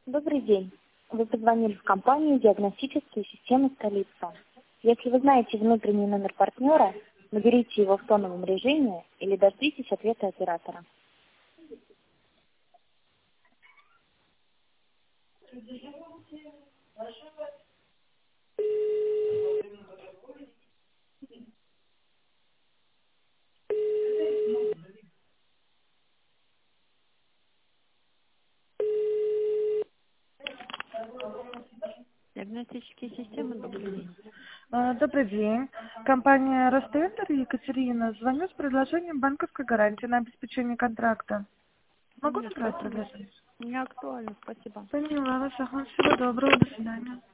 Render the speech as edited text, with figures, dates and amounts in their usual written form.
Добрый день. Вы позвонили в компанию «Диагностические системы столицы». Если вы знаете внутренний номер партнера, наберите его в тоновом режиме или дождитесь ответа оператора. Диагностические системы, добрый день. Добрый день. Компания Ростендер, Екатерина. Звоню с предложением банковской гарантии на обеспечение контракта. Могу Нет, набрать спасибо. предложение? Не актуально, спасибо. Поняла вас. Ага. Всего доброго. До свидания.